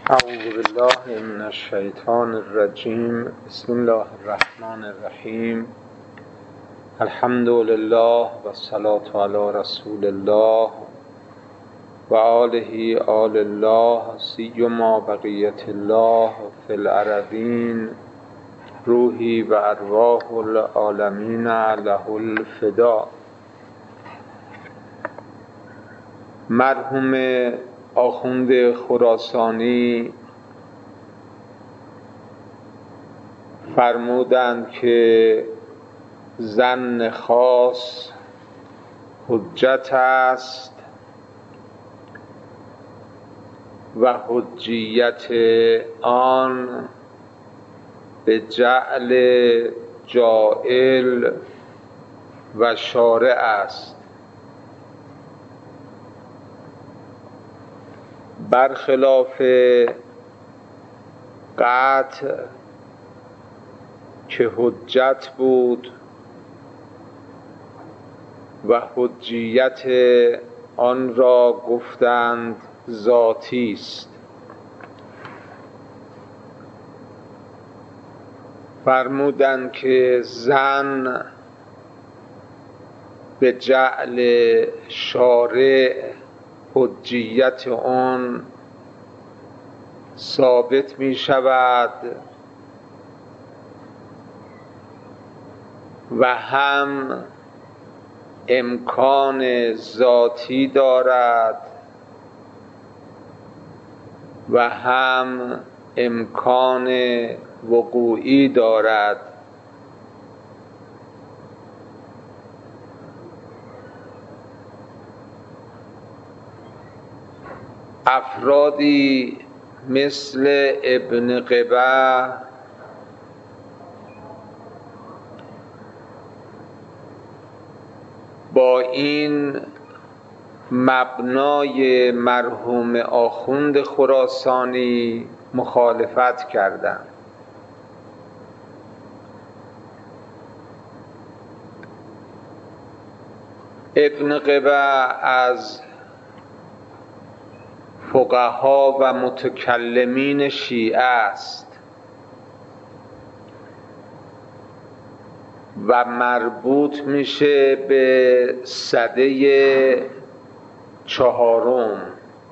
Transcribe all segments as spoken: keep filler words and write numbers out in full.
اعوذ بالله من الشیطان الرجیم. بسم الله الرحمن الرحیم. الحمد لله و الصلاة علی رسول الله و آله آل الله سیما بقیت الله فی الارضین. روحی و ارواح العالمین له الفدا. مرحوم آخوند خراسانی فرمودند که ظن خاص حجت است و حجیت آن به جعل جاعل و شارع است. برخلاف قطع که حجت بود و حجیت آن را گفتند ذاتی است. فرمودند که ظن به جعل شارع حجیت آن ثابت می شود و هم امکان ذاتی دارد و هم امکان وقوعی دارد. افرادی مثل ابن قبه با این مبنای مرحوم آخوند خراسانی مخالفت کردند. ابن قبه از فقها و متکلمین شیعه است و مربوط میشه به سده چهارم،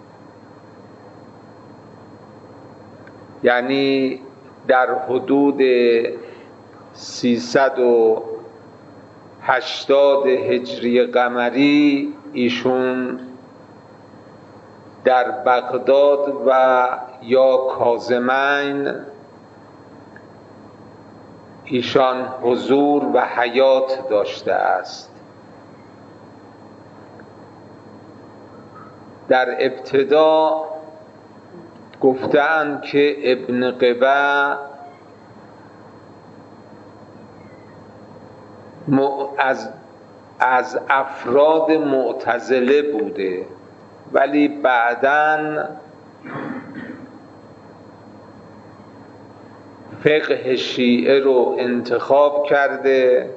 یعنی در حدود سیصد و هشتاد هجری قمری ایشون در بغداد و یا کاظمین ایشان حضور و حیات داشته است. در ابتدا گفتند که ابن قبه از از افراد معتزله بوده، ولی بعداً فقه شیعه رو انتخاب کرده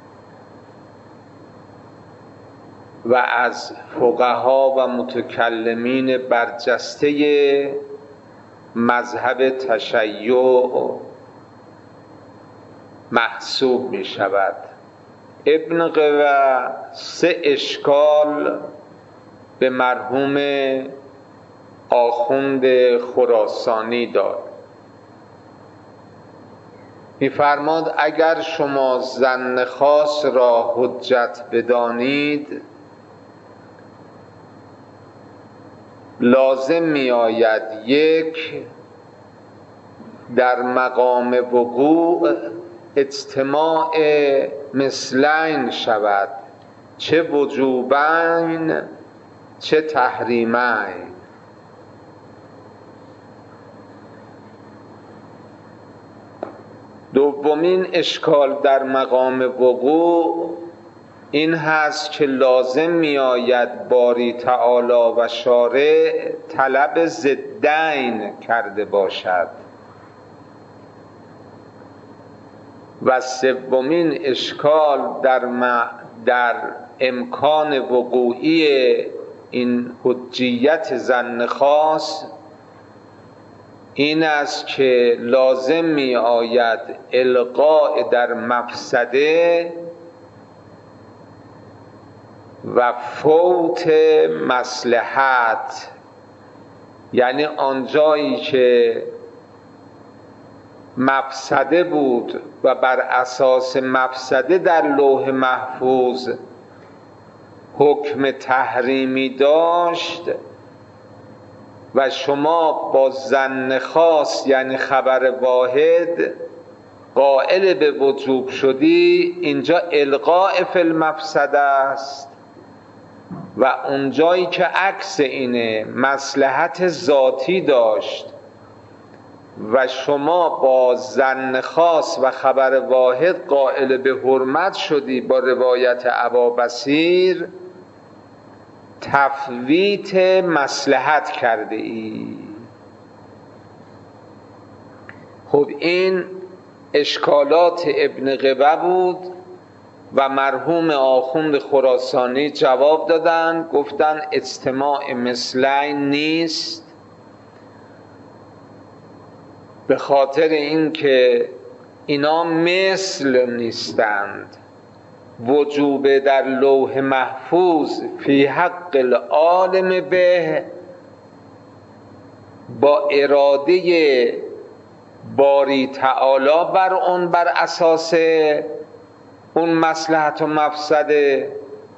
و از فقها و متکلمین برجسته مذهب تشیع محسوب می شود. ابن قبه سه اشکال به مرحوم آخوند خراسانی داد. می‌فرماد اگر شما ظن خاص را حجت بدانید، لازم می‌آید یک، در مقام وقوع اجتماع مثلین شود، چه وجوبین چه تحریمین. دومین اشکال در مقام وقوع این هست که لازم می آید باری تعالی و شارع طلب ضدین کرده باشد. و سومین اشکال در, در امکان وقوعی این حجیت ظن خاص این است که لازم می آید القاء در مفسده و فوت مصلحت، یعنی آنجایی که مفسده بود و بر اساس مفسده در لوح محفوظ حکم تحریمی داشت و شما با ظن خاص یعنی خبر واحد قائل به وجوب شدی، اینجا القاء فی المفسده است. و اونجایی که عکس اینه مصلحت ذاتی داشت و شما با ظن خاص و خبر واحد قائل به حرمت شدی با روایت ابا بصیر، تفویت مصلحت کرده ای. خب این اشکالات ابن قبه بود و مرحوم آخوند خراسانی جواب دادن، گفتن اجتماع مثلین نیست، به خاطر اینکه اینا مثل نیستند. وجوب در لوح محفوظ فی حق العالم به با اراده باری تعالی بر اون بر اساس اون مصلحت و مفسده،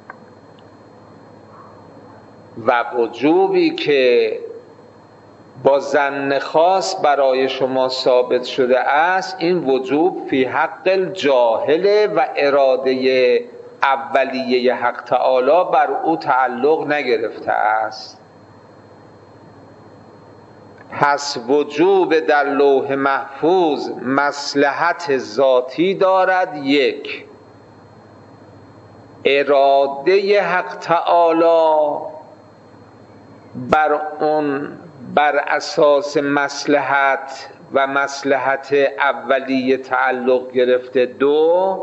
و وجوبی که با ظن خاص برای شما ثابت شده است، این وجوب فی حق الجاهل و اراده اولیه حق تعالی بر او تعلق نگرفته است. پس وجوب در لوح محفوظ مصلحت ذاتی دارد، یک، اراده حق تعالی بر اون بر اساس مصلحت و مصلحت اولیه تعلق گرفته، دو،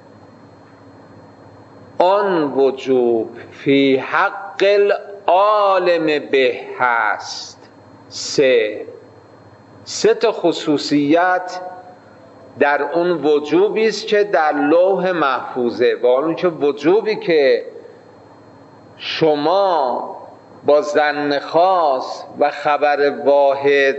آن وجوب فی حق العالم به هست، سه سه تا خصوصیت در اون وجوبی است که در لوح محفوظه، و اون که وجوبی که شما با ظن خاص و خبر واحد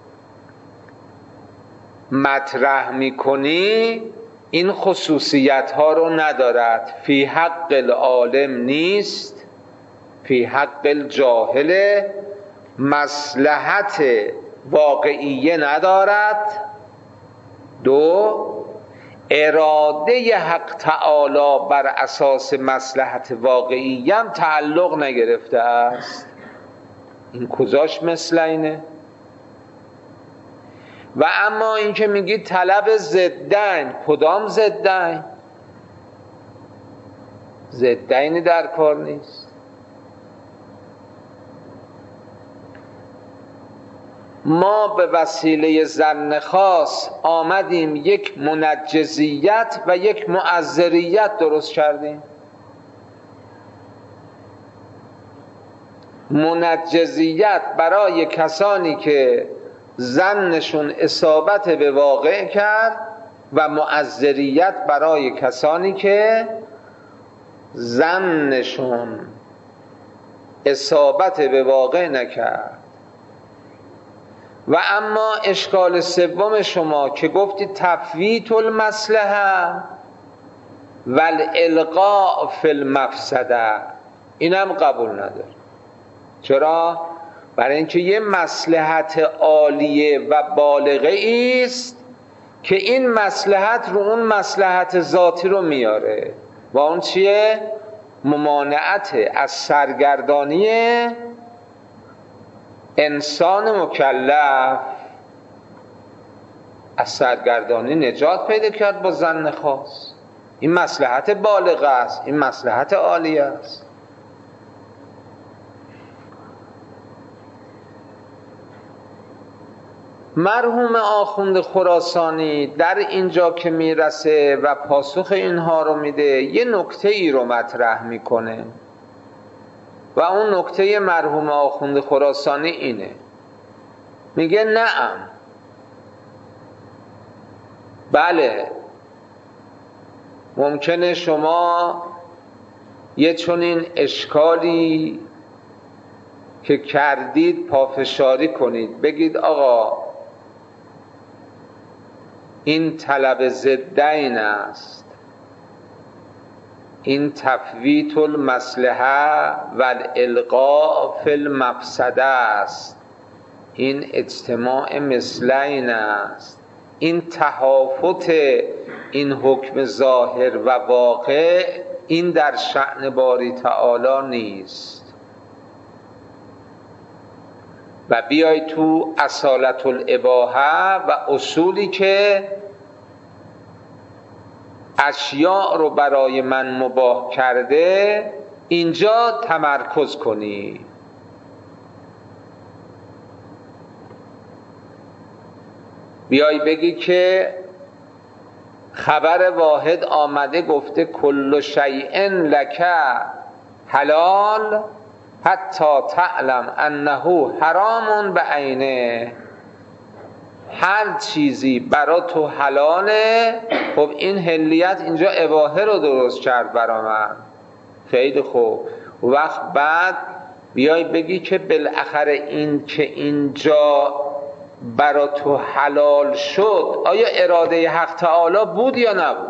مطرح میکنی، این خصوصیت ها رو ندارد. فی حق العالم نیست، فی حق الجاهل مصلحت واقعیه ندارد، دو، اراده حق تعالی بر اساس مصلحت واقعی هم تعلق نگرفته است. این کجاش مثل اینه؟ و اما این که میگی طلب ضدین، کدام ضدین؟ ضدینی در کار نیست. ما به وسیله ظن خاص آمدیم یک منجزیت و یک معذریت درست کردیم. منجزیت برای کسانی که ظنشون اصابت به واقع کرد و معذریت برای کسانی که ظنشون اصابت به واقع نکرد. و اما اشکال سوم شما که گفتی تفویت المصلحه و الالقاء فی المفسده، اینم قبول نداره. چرا؟ برای اینکه یه مصلحت عالیه و بالغه است که این مصلحت رو اون مصلحت ذاتی رو میاره، و اون چیه؟ ممانعت از سرگردانی انسان مکلف، از سرگردانی نجات پیدا کرد با ظن خاص. این مصلحت بالغه است، این مصلحت عالیه است. مرحوم آخوند خراسانی در اینجا که میرسه و پاسخ اینها رو میده، یه نکته ای رو مطرح میکنه، و اون نکته مرحوم آخوند خراسانی اینه: میگه نعم، بله ممکنه شما یه چنین اشکالی که کردید پافشاری کنید، بگید آقا این طلب ضدین است، این تفویت المصلحه و الالقاء فی المفسده است، این اجتماع مثلین است، این تهافت این حکم ظاهر و واقع این در شأن باری تعالی نیست. و بیای تو اصالت الاباحه و اصولی که اشیاء رو برای من مباح کرده اینجا تمرکز کنی. بیای بگی که خبر واحد آمده گفته کل شیء لک حلال حتی تعلم انه حرام بعینه، هر چیزی برا تو حلاله. خب این حلیت اینجا اباحه رو درست کرد برا من، خیلی خوب. وقت بعد بیای بگی که بالاخره این که اینجا برا تو حلال شد آیا اراده حق تعالی بود یا نبود؟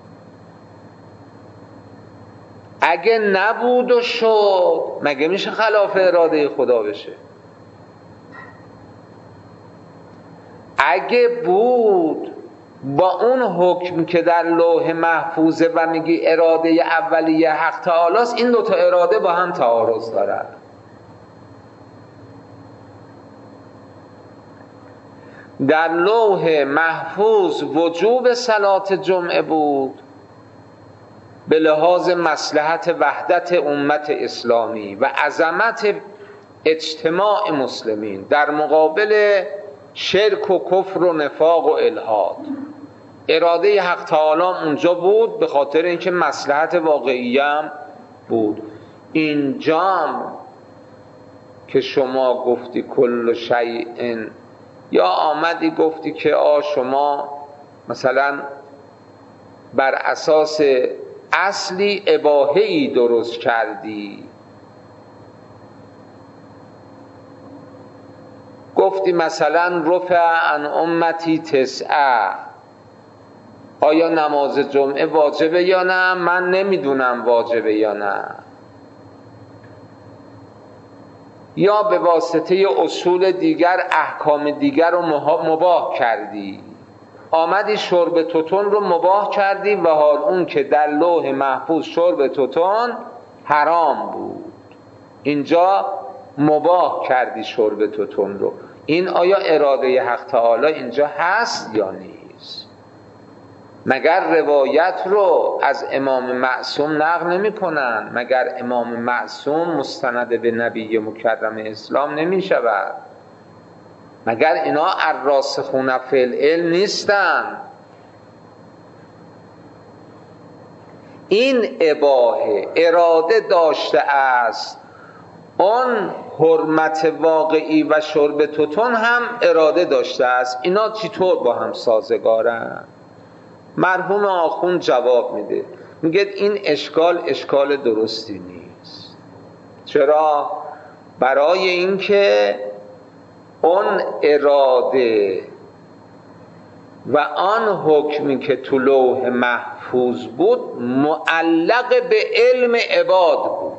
اگه نبود و شد مگه میشه خلاف اراده خدا بشه؟ اگه بود با اون حکم که در لوح محفوظه و میگی اراده اولیه حق تعالی است، این دوتا اراده با هم تعارض دارن. در لوح محفوظ وجوب صلات جمعه بود به لحاظ مصلحت وحدت امت اسلامی و عظمت اجتماع مسلمین در مقابل شرک و کفر و نفاق و الحاد. اراده حق تعالی اونجا بود به خاطر اینکه مصلحت واقعی هم بود. اینجام که شما گفتی کل شیء، یا آمدی گفتی که آ شما مثلا بر اساس اصلی اباحه‌ای درست کردی، گفتی مثلا رفع عن امتی تسعه، آیا نماز جمعه واجبه یا نه؟ من نمیدونم واجبه یا نه. یا به واسطه اصول دیگر احکام دیگر رو مباح کردی، آمدی شرب توتون رو مباح کردی و حال اون که در لوح محفوظ شرب توتون حرام بود، اینجا مباح کردی شرب توتون رو. این آیا اراده حق تعالی اینجا هست یا نیست؟ مگر روایت رو از امام معصوم نقل نمی کنن؟ مگر امام معصوم مستند به نبی مکرم اسلام نمی شود؟ مگر اینا الراسخون فی العلم نیستن؟ این اباحه اراده داشته است، اون حرمت واقعی و شرب توتون هم اراده داشته است. اینا چطور با هم سازگارن؟ مرحوم آخوند جواب میده، میگه این اشکال اشکال درستی نیست. چرا؟ برای اینکه اون اراده و آن حکمی که تو لوح محفوظ بود معلق به علم عباد بود.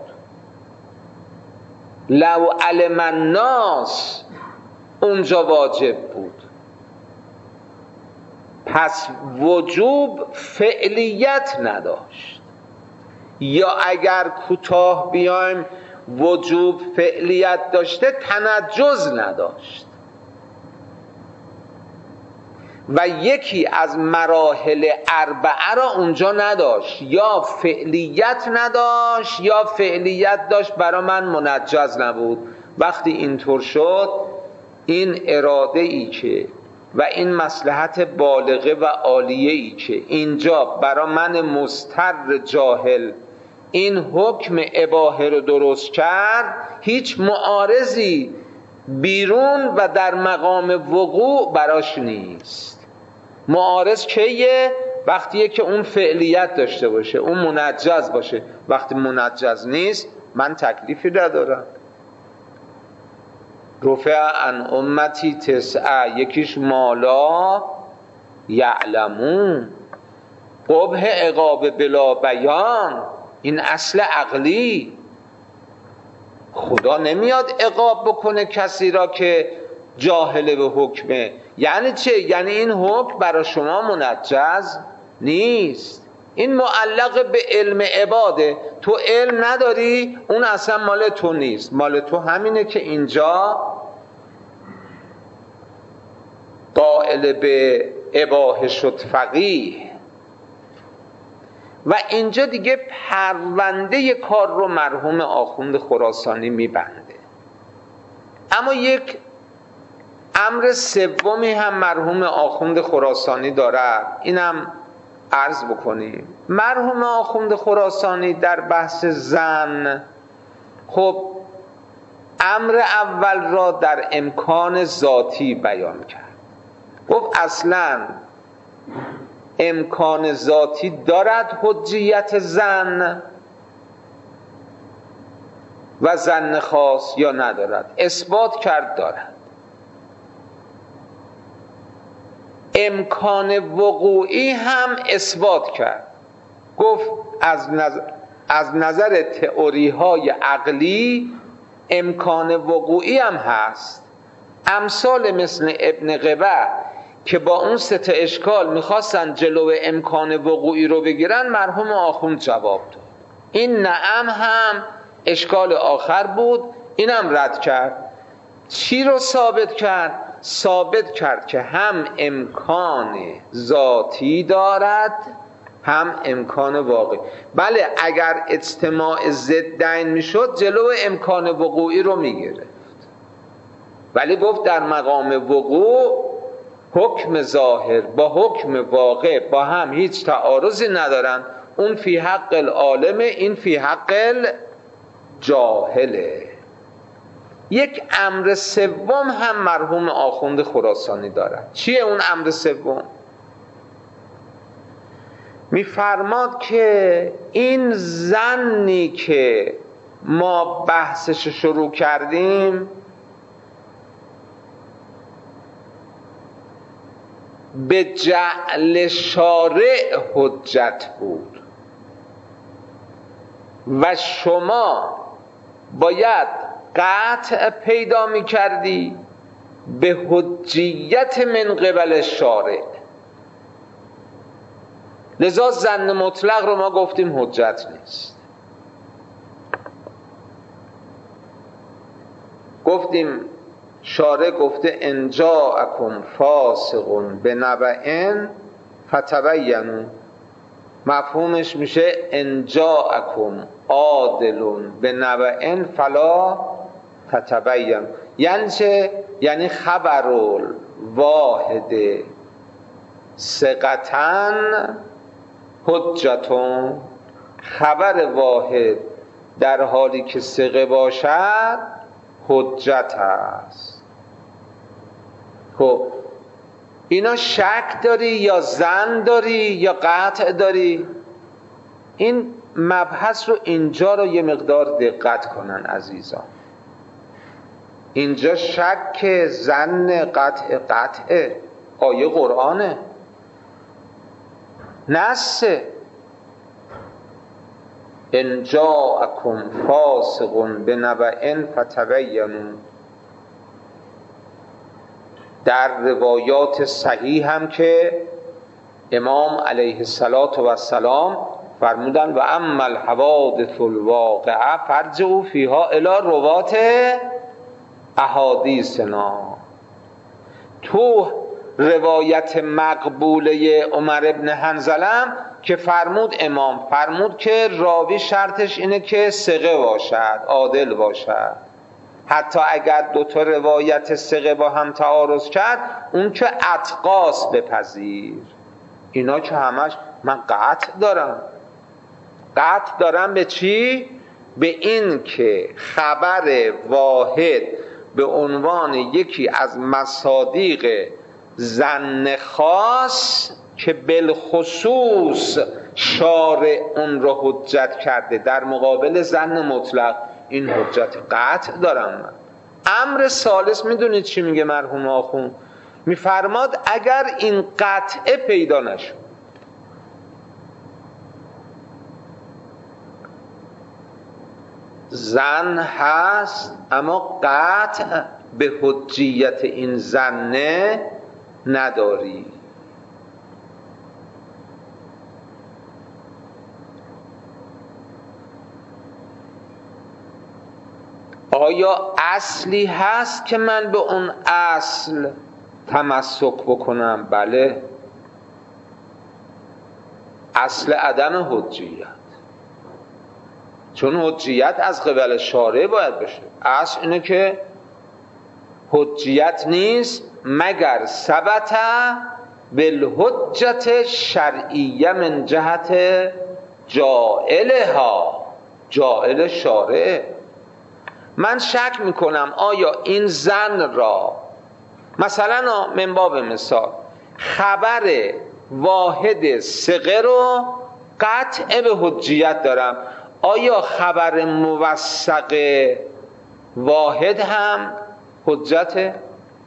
لو علم الناس اونجا واجب بود، پس وجوب فعلیت نداشت. یا اگر کوتاه بیایم وجوب فعلیت داشته تنجز نداشت. و یکی از مراحل اربعه را اونجا نداشت، یا فعلیت نداشت یا فعلیت داشت برای من منجز نبود. وقتی اینطور شد این اراده ای که و این مصلحت بالغه و عالیه ای که اینجا برای من مضطر جاهل این حکم اباحه رو درست کرد، هیچ معارضی بیرون و در مقام وقوع براش نیست. معارض کیه؟ وقتیه که اون فعلیت داشته باشه، اون منجز باشه. وقتی منجز نیست من تکلیفی ندارم. رفع عن امتی تسعه، یکیش مالا یعلمون، قبح عقاب بلا بیان، این اصل عقلی. خدا نمیاد عقاب بکنه کسی را که جاهل به حکمه. یعنی چه؟ یعنی این حکم برای شما منجز نیست، این معلق به علم عباده. تو علم نداری، اون اصلا مال تو نیست. مال تو همینه که اینجا قائل به اباحه شد فقیه و اینجا دیگه پرونده کار رو مرحوم آخوند خراسانی میبنده. اما یک امر سومی هم مرحوم آخوند خراسانی دارد، اینم عرض بکنیم. مرحوم آخوند خراسانی در بحث زن، خب امر اول را در امکان ذاتی بیان کرد. گفت اصلا امکان ذاتی دارد حجیت زن و زن خاص یا ندارد؟ اثبات کرد دارد. امکان وقوعی هم اثبات کرد. گفت از نظر, از نظر تئوری های عقلی امکان وقوعی هم هست. امثال مثل ابن قبه که با اون سه تا اشکال میخواستن جلو امکان وقوعی رو بگیرن، مرحوم آخوند جواب داد. این نعم هم اشکال آخر بود، اینم رد کرد. چی رو ثابت کرد؟ ثابت کرد که هم امکان ذاتی دارد هم امکان واقعی. بله اگر اجتماع ضدین میشد جلو امکان وقوعی رو میگرفت، ولی گفت در مقام وقوع حکم ظاهر با حکم واقع با هم هیچ تعارضی ندارن. اون فی حق العالم، این فی حق الجاهله. یک امر سوم هم مرحوم آخوند خراسانی دارد. چیه اون امر سوم؟ میفرماد که این ظنی که ما بحثش شروع کردیم به جعل شارع حجت بود و شما باید قطع پیدا می کردی به حجیت من قبل شارع. لذا ظن مطلق رو ما گفتیم حجت نیست. گفتیم شارع گفته ان جاءکم فاسق بنبأ فتبینوا، مفهومش میشه ان جاءکم عادل بنبأ فلا تتبینوا. یعنی چه؟ یعنی خبر الواحد ثقتن حجتون، خبر واحد در حالی که ثقه باشد حجت است. خب اینا شک داری یا ظن داری یا قطع داری؟ این مبحث رو اینجا رو یه مقدار دقت کنن عزیزان. اینجا شک، ظن، قطع. قطع آیه قرآنه، نسه. ان جاءکم فاسق بنبأ فتبینوا. در روایات صحیح هم که امام علیه السلام فرمودن و اما الحوادث الواقعه فرجعوا فیها الی روات احادیثنا. تو روایت مقبوله عمر ابن حنظلم که فرمود امام فرمود که راوی شرطش اینه که ثقه باشد، عادل باشد. حتی اگر دو تا روایت ثقه با هم تعارض کرد اون که اتقاس بپذیر. اینا که همش من قطع دارم. قطع دارم به چی؟ به این که خبر واحد به عنوان یکی از مصادیق ظن خاص که بالخصوص شارع اون رو حجت کرده در مقابل ظن مطلق. این حجت قطع دارم من. امر ثالث میدونید چی میگه مرحوم آخوند؟ میفرماد اگر این قطعه پیدا نشد، ظن هست اما قطع به حجیت این ظنه نداری. آیا اصلی هست که من به اون اصل تمسک بکنم؟ بله، اصل عدم حجیت، چون حجیت از قبل شارع باید بشه. اصل اینه که حجیت نیست مگر ثبت بالحجت شرعیه من جهت جائلها، جائل شارع. من شک میکنم آیا این ظن را، مثلا من باب مثال، خبر واحد ثقه رو قطع به حجیت دارم، آیا خبر موثق واحد هم حجته؟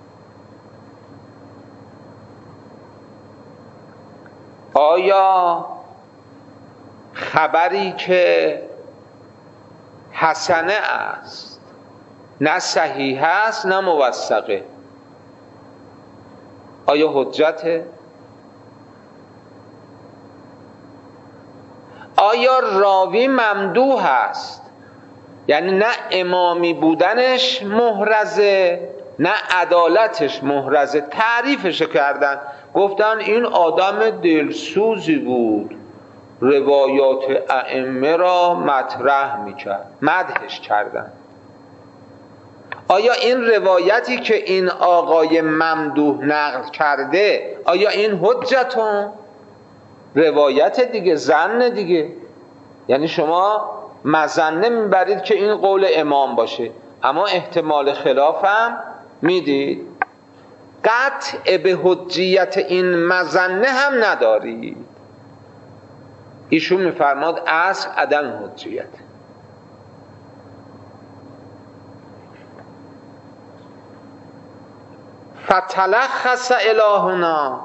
آیا خبری که حسنه است نه صحیح است نه موثقه، آیا حجته؟ آیا راوی ممدوح است، یعنی نه امامی بودنش محرزه نه عدالتش محرزه، تعریفش کردن گفتن این آدم دلسوزی بود، روایات ائمه را مطرح میکرد، مدحش کردن. آیا این روایتی که این آقای ممدوح نقل کرده آیا این حجتون؟ روایت دیگه، ظن دیگه، یعنی شما مظنه میبرید که این قول امام باشه اما احتمال خلاف هم میدید، قطع به حجیت این مظنه هم ندارید. ایشون میفرماد اصل عدم حجیت. فتلخص الهنا،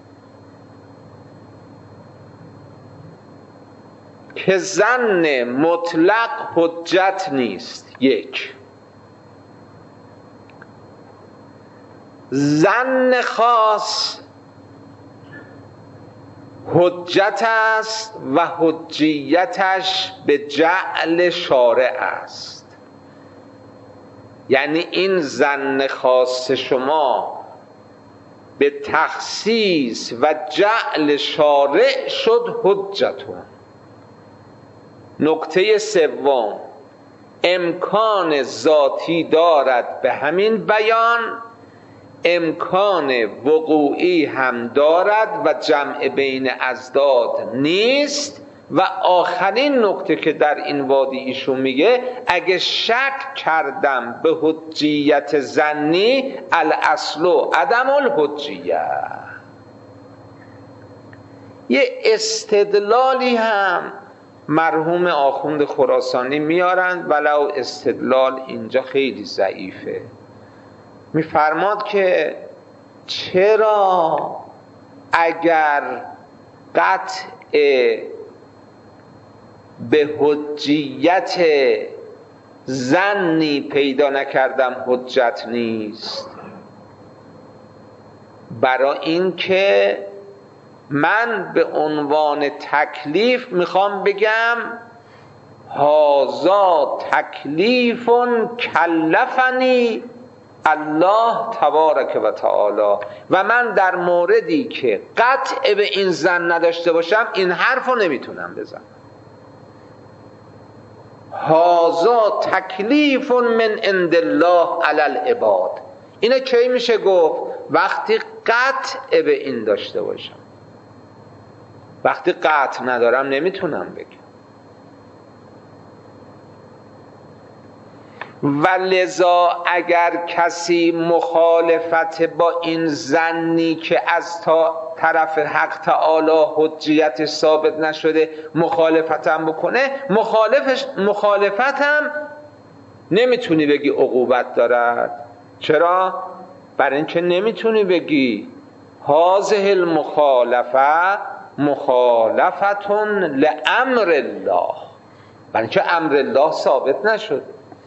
که ظن مطلق حجت نیست. یک، ظن خاص حجت است و حجیتش به جعل شارع است. یعنی این ظن خاص شما به تخصیص و جعل شارع شد حجتون. نکته سوم، امکان ذاتی دارد به همین بیان، امکان وقوعی هم دارد و جمع بین اضداد نیست. و آخرین نکته که در این وادی ایشون میگه، اگه شک کردم به حجیت ظنی الاصل عدم الحجیه. یه استدلالی هم مرحوم آخوند خراسانی میارند ولو استدلال اینجا خیلی ضعیفه. میفرماد که چرا اگر قطع به حجیت ظنی پیدا نکردم حجت نیست؟ برای این که من به عنوان تکلیف میخوام بگم هازا تکلیف کلفنی الله تبارک و تعالی، و من در موردی که قطع به این ظن نداشته باشم این حرف رو نمیتونم بزنم. هازا تکلیف من عند الله علی العباد. اینو کی میشه گفت؟ وقتی قطع به این داشته باشم. وقتی قطع ندارم نمیتونم بگم. و لذا اگر کسی مخالفت با این ظنی که از تا طرف حق تعالی حجیت ثابت نشده مخالفتم بکنه، مخالفش مخالفتم نمیتونی بگی عقوبت دارد. چرا؟ برای اینکه نمیتونی بگی هذه المخالفه مخالفتون لامر الله، برای اینکه امر الله ثابت نشد.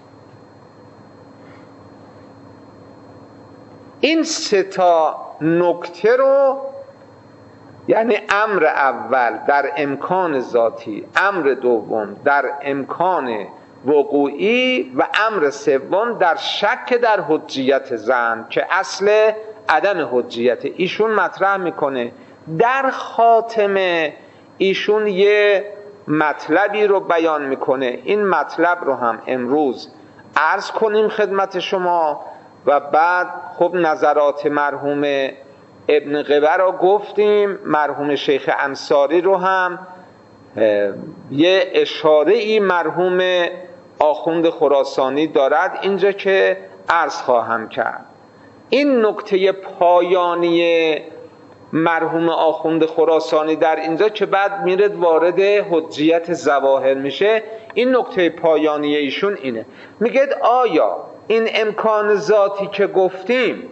این سه تا نکته رو، یعنی امر اول در امکان ذاتی، امر دوم در امکان وقوعی و امر سوم در شک در حجیت ظن که اصل عدم حجیت، ایشون مطرح میکنه. در خاتمه ایشون یه مطلبی رو بیان میکنه. این مطلب رو هم امروز عرض کنیم خدمت شما و بعد خب نظرات مرحوم ابن قبه رو گفتیم، مرحوم شیخ انصاری رو هم یه اشاره ای مرحوم آخوند خراسانی دارد اینجا که عرض خواهم کرد. این نکته پایانی مرحوم آخوند خراسانی در اینجا که بعد میرد وارد حجیت ظواهر میشه، این نکته پایانی ایشون اینه، میگه آیا این امکان ذاتی که گفتیم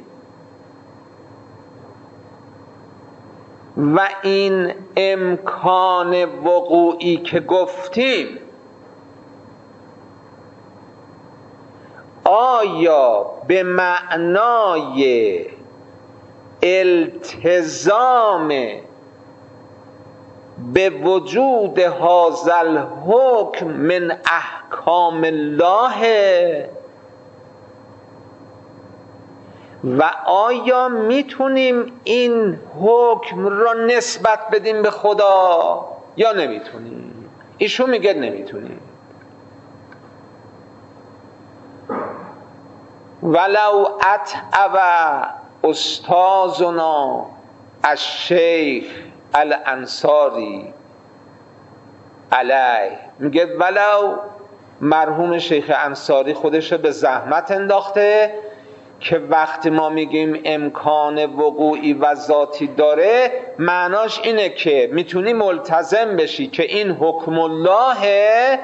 و این امکان وقوعی که گفتیم آیا به معنای التزام به وجود هذا الحکم من احکام الله و آیا میتونیم این حکم را نسبت بدیم به خدا یا نمیتونیم؟ ایشون میگه نمیتونیم. ولو اتعب استاذنا الشیخ الانصاری علیه، میگه ولو مرحوم شیخ انصاری خودش به زحمت انداخته که وقتی ما میگیم امکان وقوعی و ذاتی داره، معناش اینه که میتونی ملتزم بشی که این حکم الله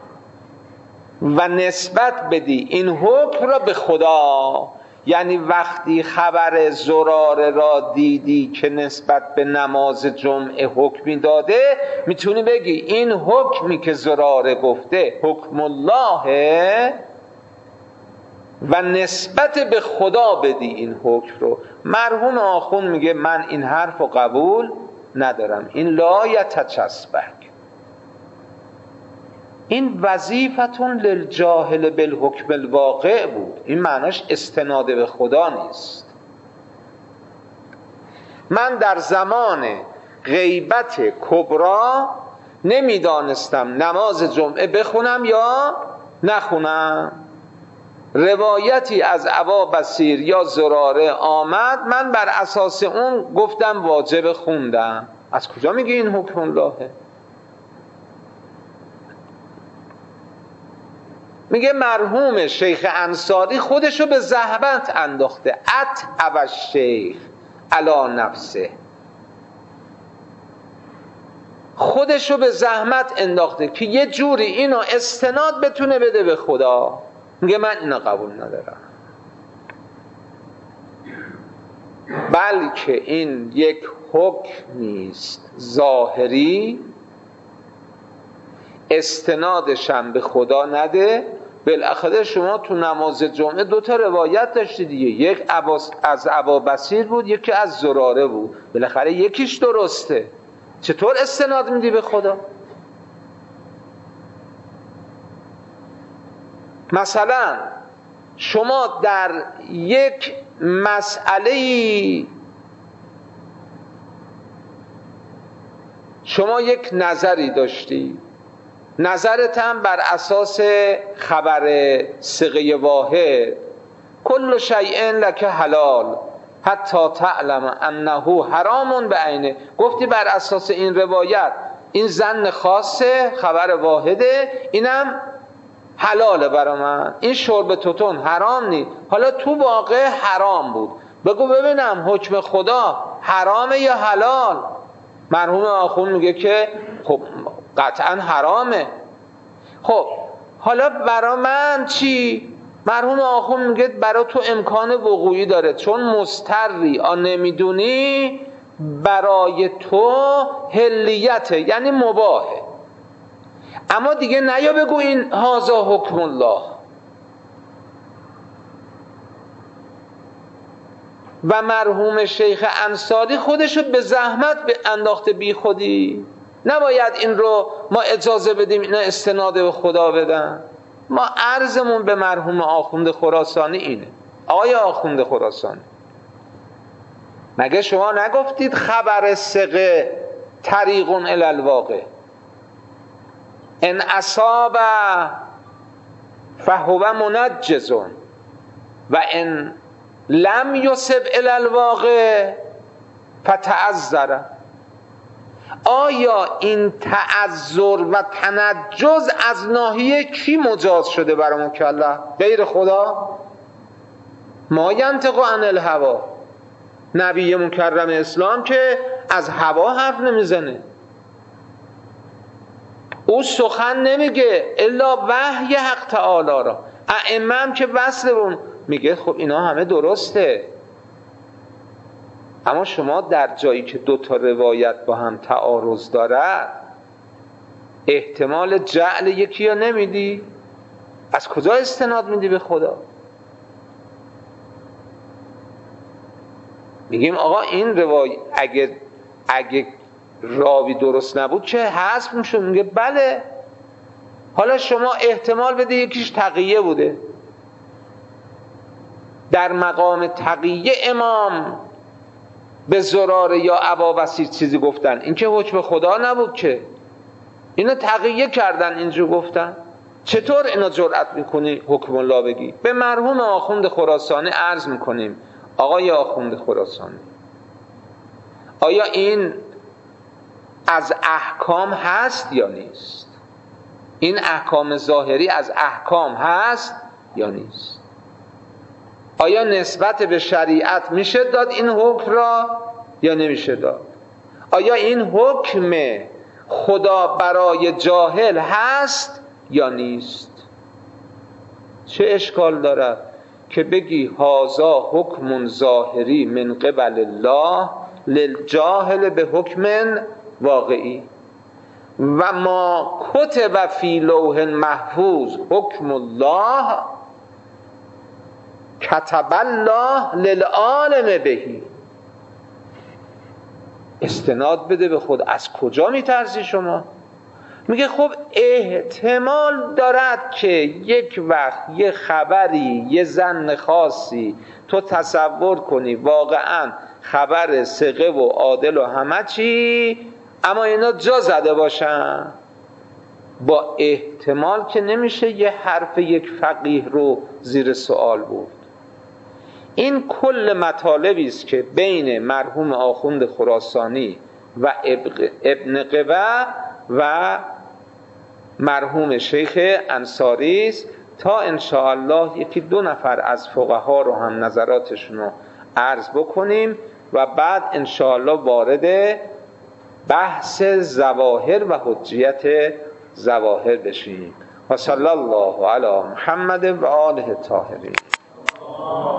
و نسبت بدی این حکم را به خدا. یعنی وقتی خبر زراره را دیدی که نسبت به نماز جمعه حکمی داده، میتونی بگی این حکمی که زراره گفته حکم الله و نسبت به خدا بدی این حکم رو. مرحوم آخوند میگه من این حرف رو قبول ندارم، این لا یتچسبک، این وظیفتون للجاهل بالحکم الواقع بود، این معناش استناد به خدا نیست. من در زمان غیبت کبرا نمیدانستم نماز جمعه بخونم یا نخونم، روایتی از ابا بصیر یا زراره آمد، من بر اساس اون گفتم واجب خوندم. از کجا میگه این حکم اللهه؟ میگه مرحوم شیخ انصاری خودشو به زحمت انداخته، اتعب الشیخ علی نفسه، خودشو به زحمت انداخته که یه جوری اینو استناد بتونه بده به خدا. میگه من اینو قبول ندارم، بلکه این یک حکم نیست ظاهری، استنادشم به خدا نده. بالاخره شما تو نماز جمعه دو تا روایت داشتی دیگه، یک از ابا بصیر بود، یکی از زراره بود، بالاخره یکیش درسته، چطور استناد میدی به خدا؟ مثلا شما در یک مسئله شما یک نظری داشتی، نظرت هم بر اساس خبر ثقه واحد کل شیء لک حلال حتی تعلم انه حرام بعینه، گفتی بر اساس این روایت این ظن خاصه خبر واحده، اینم حلاله برا من، این شرب توتون حرام نیست، حالا تو واقع حرام بود، بگو ببینم حکم خدا حرامه یا حلال؟ مرحوم آخوند میگه که خب قطعا حرامه. خب حالا برا من چی؟ مرحوم آخوند میگه برا تو امکان وقوعی داره، چون مضطری آ نمیدونی برای تو حلیته، یعنی مباهه. اما دیگه نیا بگو این هازا حکم الله. و مرحوم شیخ انصاری خودشو به زحمت به انداخته بی خودی، نباید این رو ما اجازه بدیم اینا استناد به خدا بدن. ما عرضمون به مرحوم آخوند خراسانی اینه. آقای آخوند خراسانی، مگه شما نگفتید خبر ثقه طریق الی الواقع؟ ان اصاب فهو منجز و ان لم یصب الی الواقع فتعذر. آیا این تعذر و تنجز از ناحیه کی مجاز شده برای مکلف؟ غیر خدا؟ ما ینطق عن الهوی، نبی مکرم اسلام که از هوا حرف نمیزنه، او سخن نمیگه الا وحی حق تعالی را. ائمه هم که وصل اون میگه خب اینا همه درسته، اما شما در جایی که دو تا روایت با هم تعارض دارد احتمال جعل یکی یا نمیدی؟ از کجا استناد میدی به خدا؟ میگیم آقا این روایت اگه اگه راوی درست نبود چه حذف میشه؟ میگه بله. حالا شما احتمال بده یکیش تقیه بوده، در مقام تقیه امام به زراره یا ابا بصیر چیزی گفتن، این که حکم خدا نبود که، اینا تقیه کردن اینجور گفتن. چطور اینا جرأت میکنی حکم الله بگی؟ به مرحوم آخوند خراسانی عرض میکنیم آقای آخوند خراسانی، آیا این از احکام هست یا نیست؟ این احکام ظاهری از احکام هست یا نیست؟ آیا نسبت به شریعت میشه داد این حکم را یا نمیشه داد؟ آیا این حکم خدا برای جاهل هست یا نیست؟ چه اشکال دارد که بگی هازا حکم ظاهری من قبل الله للجاهل به حکم واقعی و ما کتب فی لوح محفوظ حکم الله کتب الله للعالم بهی. استناد بده به خود. از کجا میترسی شما؟ میگه خب احتمال دارد که یک وقت یه خبری یه ظن خاصی تو تصور کنی واقعا خبر ثقه و عادل و همه چی، اما اینا جا زده باشن. با احتمال که نمیشه یه حرف یک فقیه رو زیر سوال برد. این کل مطالبی است که بین مرحوم آخوند خراسانی و ابن قبه و مرحوم شیخ انصاری است، تا انشاءالله یکی دو نفر از فقها رو هم نظراتشون رو عرض بکنیم و بعد انشاءالله وارد بحث ظواهر و حجیت ظواهر بشیم. و صلی الله علی محمد و آله الطاهرین.